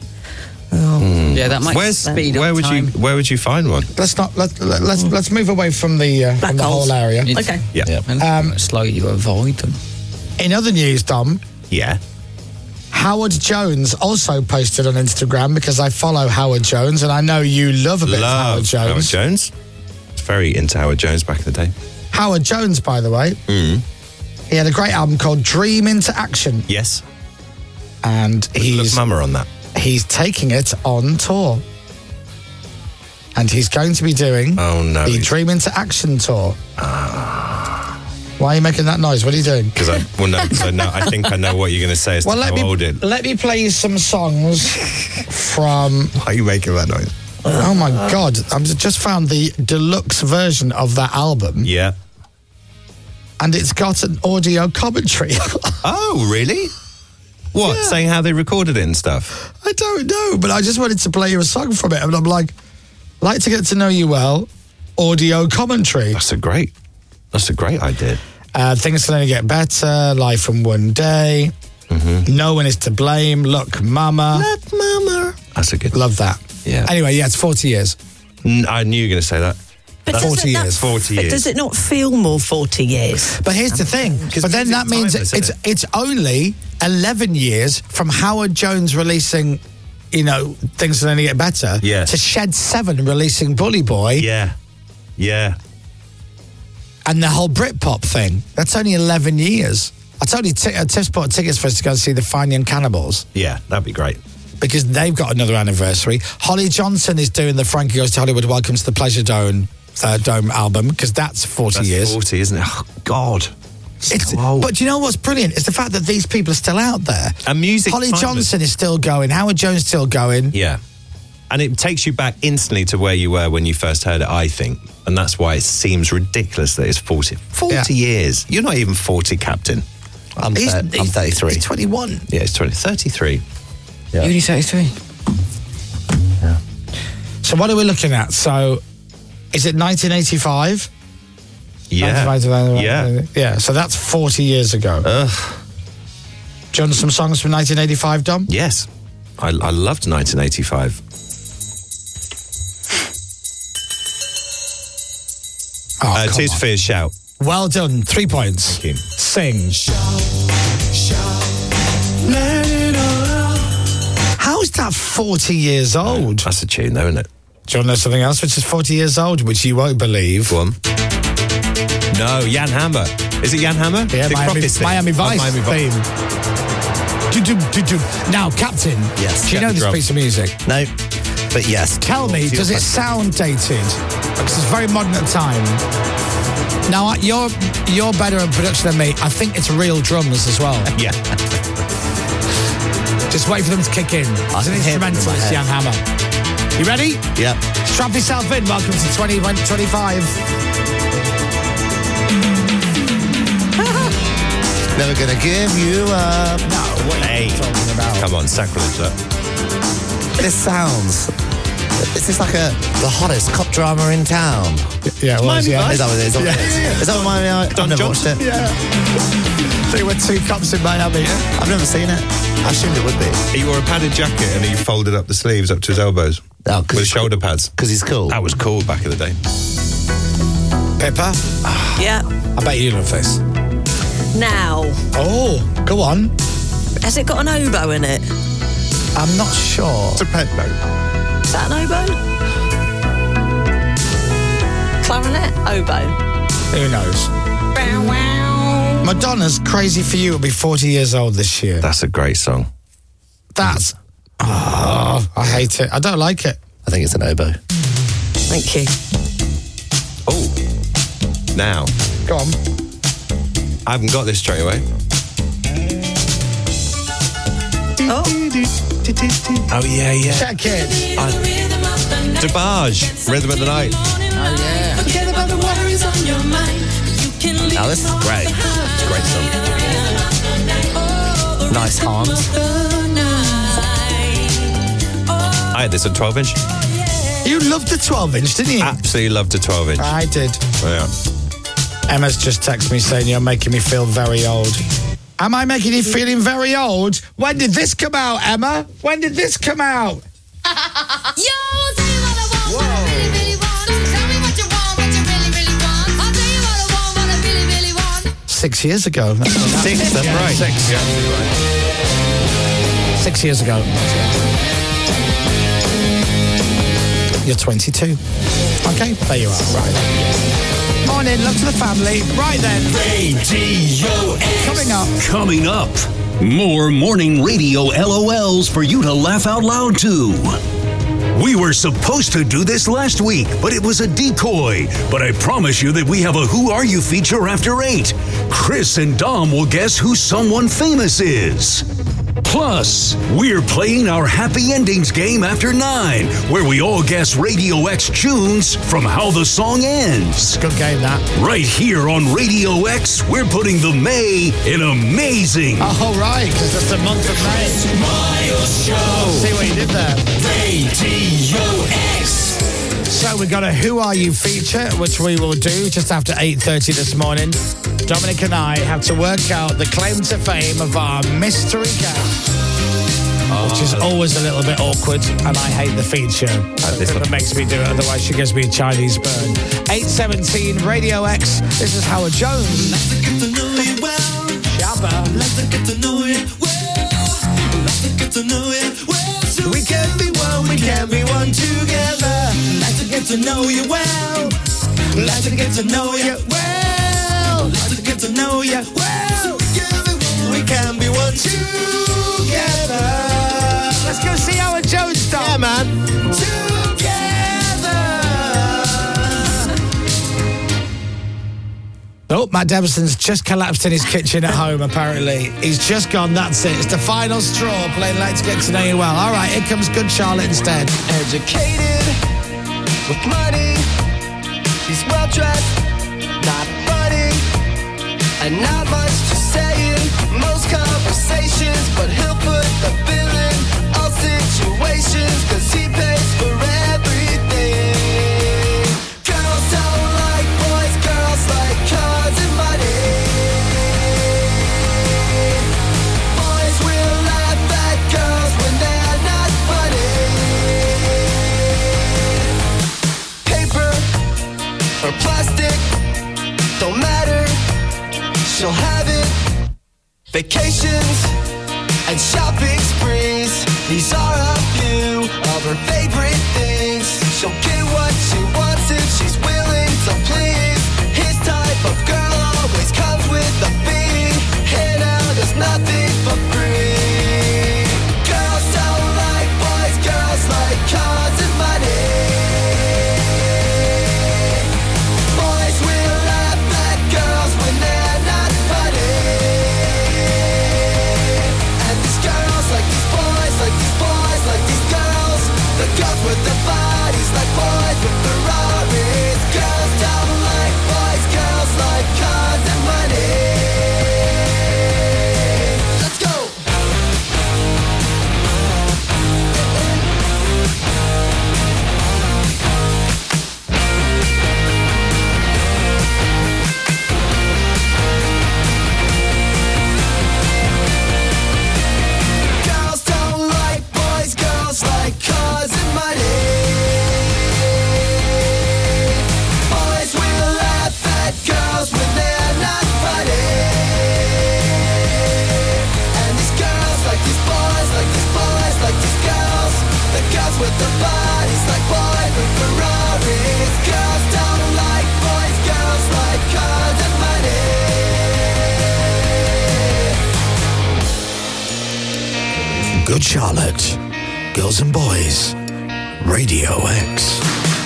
Yeah, that might speed up time. Where would you find one? Let's move away from the whole area. Okay. Yeah. Slow you avoid them. In other news, Dom. Yeah. Howard Jones also posted on Instagram, because I follow Howard Jones and I know you love a bit of Howard Jones. Howard Jones. It's very into Howard Jones back in the day. Howard Jones, by the way, he had a great album called Dream into Action. Yes. And he's Mama on that. He's taking it on tour. And he's going to be doing the Dream into Action tour. Why are you making that noise? What are you doing? Because I think I know what you're going to say as to how old it. Let me play you some songs from... Why are you making that noise? Oh my God. I've just found the deluxe version of that album. Yeah. And it's got an audio commentary. Oh, really? What? Yeah. Saying how they recorded it and stuff? I don't know, but I just wanted to play you a song from it. And I'm like to get to know you well, audio commentary. That's a great idea. Things can only get better, Life from One Day, No One Is to Blame, Look Mama. Look Mama. That's a good one. Love that. Yeah. Anyway, yeah, it's 40 years. I knew you were going to say that. But 40 years. 40 years. Does it not feel more 40 years? But here's the thing. But then that means it's only 11 years from Howard Jones releasing, Things Can Only Get Better, to Shed 7 releasing Bully Boy. Yeah. Yeah. And the whole Britpop thing. That's only 11 years. I totally Tiff's bought tickets for us to go see the Fine Young Cannibals. Yeah, that'd be great. Because they've got another anniversary. Holly Johnson is doing the Frankie Goes to Hollywood Welcome to the Pleasure Dome album, because that's 40 years. 40, isn't it? Oh, God. But do you know what's brilliant? It's the fact that these people are still out there. And music. Holly Johnson is still going. Howard Jones is still going. Yeah. And it takes you back instantly to where you were when you first heard it, I think. And that's why it seems ridiculous that it's 40. 40 years. You're not even 40, Captain. I'm 33. He's 21. Yeah, he's 33. Yeah. You're only 33. Yeah. So what are we looking at? So, is it 1985? Yeah. Yeah, so that's 40 years ago. Ugh. Do you want some songs from 1985, Dom? Yes. I loved 1985. Tears for Fears, Shout. Well done. 3 points. Sing. How is that 40 years old? That's a tune, though, isn't it? Do you want to know something else which is 40 years old, which you won't believe? Go on. No, Jan Hammer. Is it Jan Hammer? Yeah, Miami Vice theme. Now, Captain. Yes. Do you know this piece of music? No, but yes. Tell me, does it sound dated? Because it's very modern at the time. Now, you're better at production than me. I think it's real drums as well. Yeah. Just wait for them to kick in. It's an instrumentalist, Jan Hammer. You ready? Yeah. Strap yourself in. Welcome to 2025. Never gonna give you up. No, what are you talking about? Come on, sacrilege that. This sounds... Is this like the hottest cop drama in town? Yeah, it was, yeah. Is that what it is? Is that what Miami... I've never watched it. Yeah. There were 2 cops in Miami. I've never seen it. I assumed it would be. He wore a padded jacket and he folded up the sleeves up to his elbows. Oh, with shoulder pads. Because he's cool. That was cool back in the day. Pippa? Yeah. I bet you love this. Now. Oh, go on. Has it got an oboe in it? I'm not sure. It's a pet note. Is that an oboe? Clarinet? Oboe? Who knows? Bow, wow. Madonna's Crazy For You will be 40 years old this year. That's a great song. That's... Oh, I hate it. I don't like it. I think it's an oboe. Thank you. Oh. Now. Go on. I haven't got this straight away. Oh. Oh, yeah. Check it. DeBarge, Rhythm of the Night. Oh, yeah. Forget about the worries on your mind. Now, this is great. It's a great song. Nice harms. I had this on 12-inch. You loved the 12-inch, didn't you? Absolutely loved the 12-inch. I did. Yeah. Emma's just texted me saying you're making me feel very old. Am I making you feeling very old? When did this come out, Emma? When did this come out? Yo, tell me what I want, what I really, really want. Tell me what you want, what you really, really want. I'll tell you what I want, what I really, really want. 6 years ago. That's right. 6. Yeah. 6 years ago. You're 22. Okay, there you are. Right. Morning, love to the family. Right then. Radio X. Coming up. More morning radio LOLs for you to laugh out loud to. We were supposed to do this last week, but it was a decoy. But I promise you that we have a Who Are You feature after 8. Chris and Dom will guess who someone famous is. Plus, we're playing our Happy Endings game after 9, where we all guess Radio X tunes from how the song ends. Good game, that. Right here on Radio X, we're putting the May in amazing. Oh, right, because it's the month of May. Miles Show. See what you did there. Radio X. So we got a Who Are You feature, which we will do just after 8:30 this morning. Dominic and I have to work out the claim to fame of our mystery guest, which is always a little bit awkward, and I hate the feature. That makes me do it, otherwise she gives me a Chinese burn. 8:17 Radio X. This is Howard Jones. Like to get to know you well. Shabba. Like to get to know you well. Like to get to know you well. So we can be one together. Like to get to know you well. Like to get to know you well. Like to get to know you well. We can be one together. Let's go see Howard Jones, Dom. Yeah, man. Together. Oh, Matt Deverson's just collapsed in his kitchen at home, apparently. He's just gone, that's it. It's the final straw, playing Let's Get to Know You Well. All right, here comes Good Charlotte insteid. Educated, with money, she's well-dressed, not funny, and not much to say in most conversations, but he'll put the bill in all situations, 'cause he pays for everything. Girls don't like boys, girls like cars and money. Boys will laugh at girls when they're not funny. Paper or plastic, Vacations and shopping sprees. These are a few of her favorite things. She'll get what she wants if she's willing to please. His type of girl always comes with a fee. Hey now, there's nothing for free. Girls don't like boys, girls like cars and money. Boys will laugh at girls when they're not funny. And these girls like these boys, like these boys, like these girls. The girls with the bodies like boys with Ferraris. Girls don't like boys, girls like cars and money. Let's go! Girls don't like boys, girls like cars and money. Boys will laugh at girls when they're not funny. And these girls like these boys, like these boys, like these girls. The girls with the bodies like boys with Ferraris. Girls don't like boys, girls like cars and money. Good Charlotte. Girls and Boys. Radio X.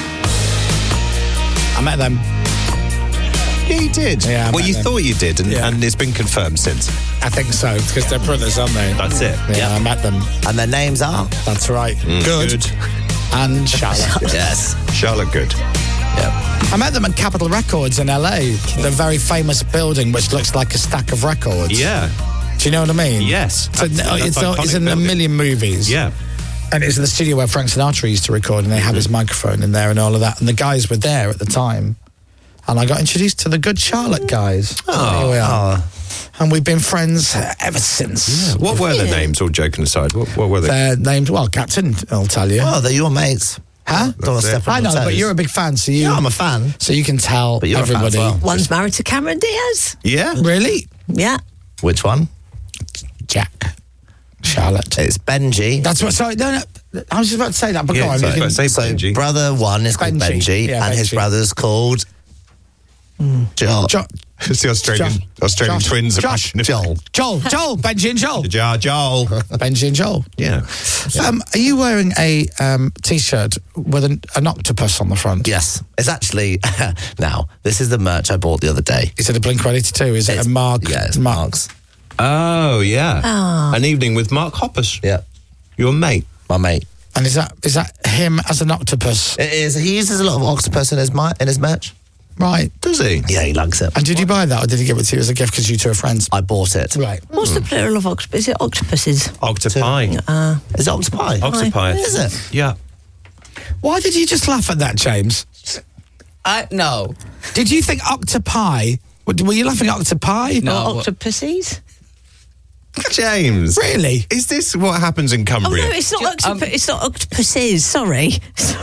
I met them. Yeah, you did. Yeah, I well, met you them. thought you did, and it's been confirmed since. I think so, because they're brothers, aren't they? That's it. Yeah, I met them. And their names are? That's right. Mm, Good. And Charlotte. Yes. Charlotte Good. Yep. I met them at Capitol Records in LA, the very famous building which looks like a stack of records. Yeah. Do you know what I mean? Yes. It's in a million movies. Yeah. And it's in the studio where Frank Sinatra used to record, and they have his microphone in there and all of that. And the guys were there at the time. And I got introduced to the Good Charlotte guys. Oh. Here we are. And we've been friends ever since. What were their names, all joking aside? What were they? Their names, well, Captain, I'll tell you. Oh, they're your mates. Huh? Don't wanna step on I your know, but toes. you're a big fan, so you... Yeah, I'm a fan. So you can tell But you're a fan as everybody. well. One's married to Cameron Diaz. Yeah. Really? Yeah. Which one? Jack. Charlotte. It's Benji. That's what, sorry, no, I was just about to say that, but go on. so you can- Benji. Brother one is called Benji. Benji, Yeah, and his Benji. brother's called Joel. It's the Australian twins. Joel, Benji and Joel. Joel. Benji and Joel. Yeah. Are you wearing a T-shirt with an octopus on the front? Yes. It's actually, now, this is the merch I bought the other day. Is it a Blink-182? Is it a Mark? Yeah, it's Mark's. Oh, yeah. Oh. An evening with Mark Hoppus. Yeah. Your mate. My mate. And is that him as an octopus? It is. He uses a lot of octopus in his merch. Right. Does he? Yeah, he likes it. And did you buy that, or did he give it to you as a gift because you two are friends? I bought it. Right. What's the plural of octopus? Is it octopuses? Octopi. Is it octopi? Octopi. Is it? Yeah. Why did you just laugh at that, James? No. Did you think octopi? Were you laughing at octopi? Or octopuses? James. Really? Is this what happens in Oh Cumbria? no, it's not it's not octopuses. Sorry.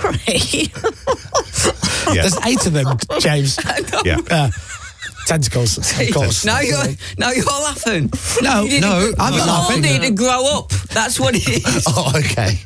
Yeah. There's 8 of them, James. Yeah. Tentacles, of course. Now you're laughing. No, You need no, to- I'm not you all laughing. need to grow up. That's what it is. Oh, okay.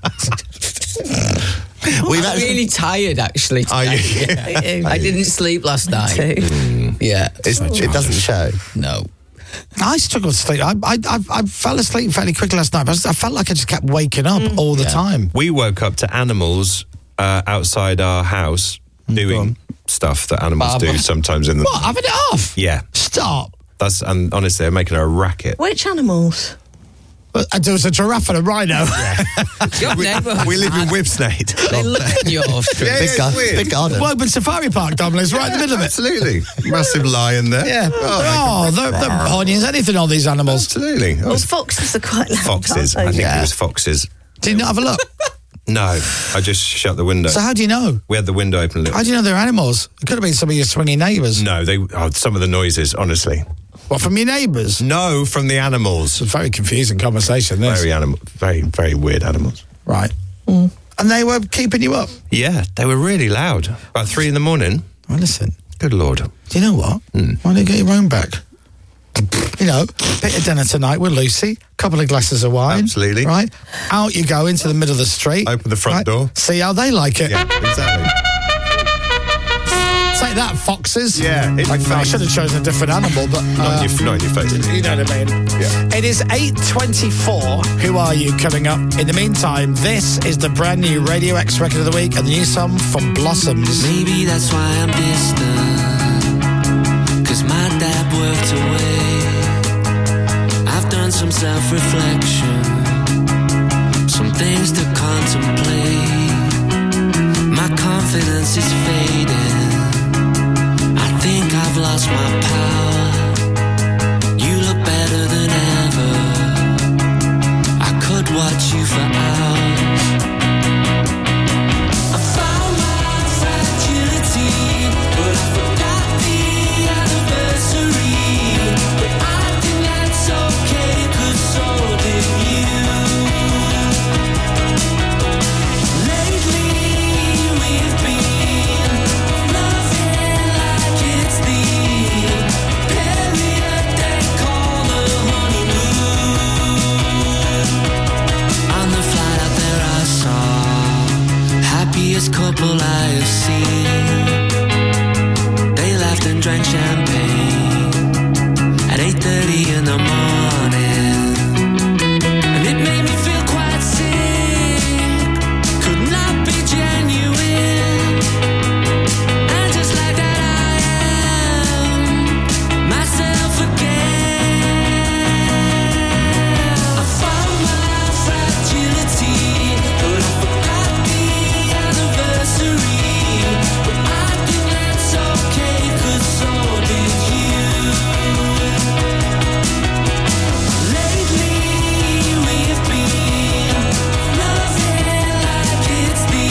I'm really tired, actually. Are you? today. I didn't sleep last night. Yeah. It doesn't show. No. I struggled to sleep. I fell asleep fairly quickly last night, but I felt like I just kept waking up all the time. We woke up to animals outside our house doing stuff that animals do sometimes in the... What, having it off? Yeah. Stop. And honestly, they're making a racket. Which animals? There was a giraffe and a rhino. We live in Whipsnade. They look at you. Big garden. Woburn Safari Park, Dominic, right in the middle of it. Absolutely. Massive lion there. Yeah. They're horny as anything, all these animals. Absolutely. Well, foxes are quite loud. Foxes. I aren't think they? it was foxes. Did you not have a look? No, I just shut the window. So how do you know? We had the window open a little. How do you know they're animals? It could have been some of your swinging neighbours. No, some of the noises, honestly. What, from your neighbours? No, from the animals. It's a very confusing conversation, this. Very, very weird animals. Right. And they were keeping you up? Yeah, they were really loud. About 3 a.m. Well, listen. Good Lord. Do you know what? Why don't you get your own back? You know, bit of dinner tonight with Lucy, couple of glasses of wine. Absolutely. Right? Out you go into the middle of the street. Open the front door. See how they like it. Yeah, exactly. Take that, foxes. Yeah. I should have chosen a different animal, but... not in your face. You know what I mean? Yeah. It is 8:24. Who Are You coming up? In the meantime, this is the brand new Radio X record of the week and the new song from Blossoms. Maybe that's why I'm distant, 'cause my dad worked away. I've done some self-reflection, some things to contemplate. My confidence is fading, I think I've lost my power. You look better than ever, I could watch you for hours. I found my fragility, but I forgot the anniversary. But I think that's okay, 'cause so did you. Lately we've been loving like it's the period they call the honeymoon. On the flight out there I saw happiest couple I have seen. They laughed and drank champagne at 8:30 in the morning, and it made me feel quite sick. Could not be genuine, and just like that I am myself again. I found my fragility, but I forgot the anniversary. But I think that's okay, 'cause so did you. Lately we've been loving like it's the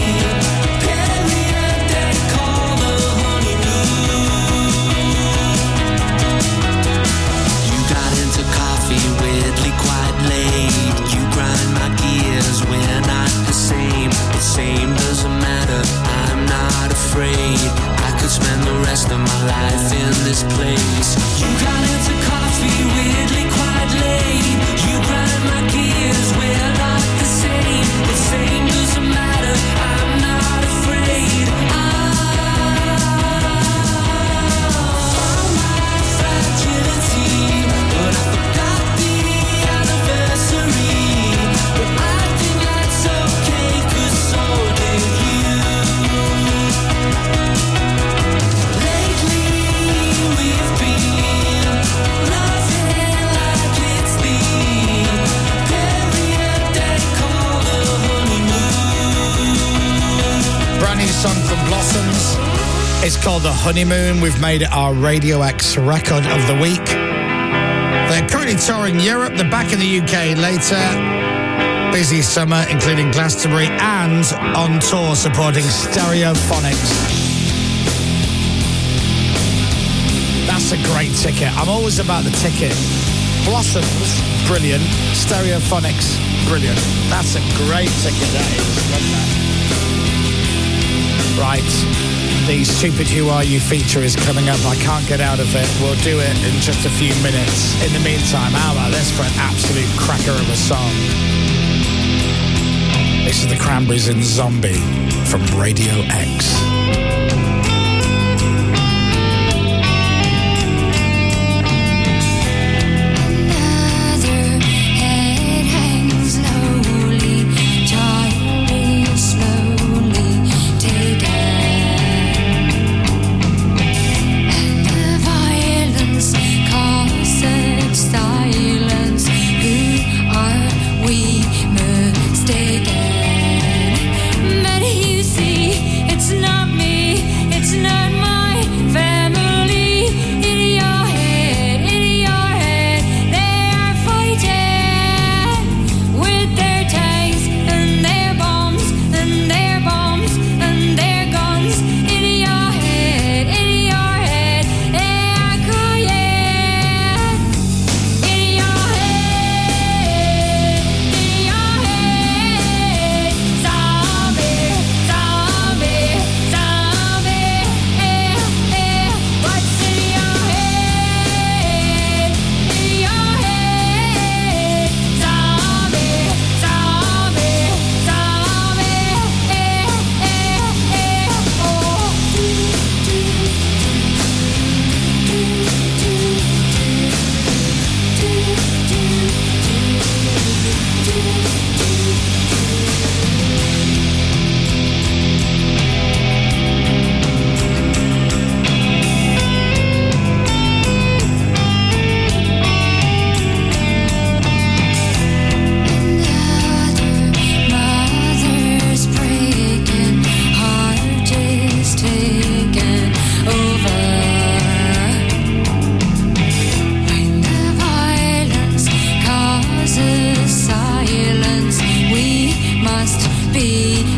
period they call the honeymoon. You got into coffee weirdly quite late. You grind my gears, we're not the same. But same doesn't matter, I'm not afraid. I could spend the rest of my life in this place. You got into coffee weirdly quite late. You grind my gears, we're not the same. But same doesn't matter, I'm not afraid. Found my fragility, but I forgot the anniversary. But I think that's okay, 'cause so did you. Lately we've been loving like it's the period they call the honeymoon. Brand new song from Blossoms. It's called The Honeymoon. We've made it our Radio X record of the week. They're currently touring Europe. They're back in the UK later. Busy summer, including Glastonbury, and on tour supporting Stereophonics. That's a great ticket. I'm always about the ticket. Blossoms, brilliant. Stereophonics, brilliant. That's a great ticket, that is. Love that. Right. The Stupid Who Are You feature is coming up. I can't get out of it. We'll do it in just a few minutes. In the meantime, how about this for an absolute cracker of a song? This is the Cranberries in Zombie from Radio X. Mistaken, but you see, it's not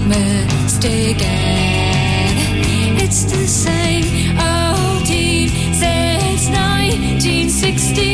mistaken. It's the same old team since 1960.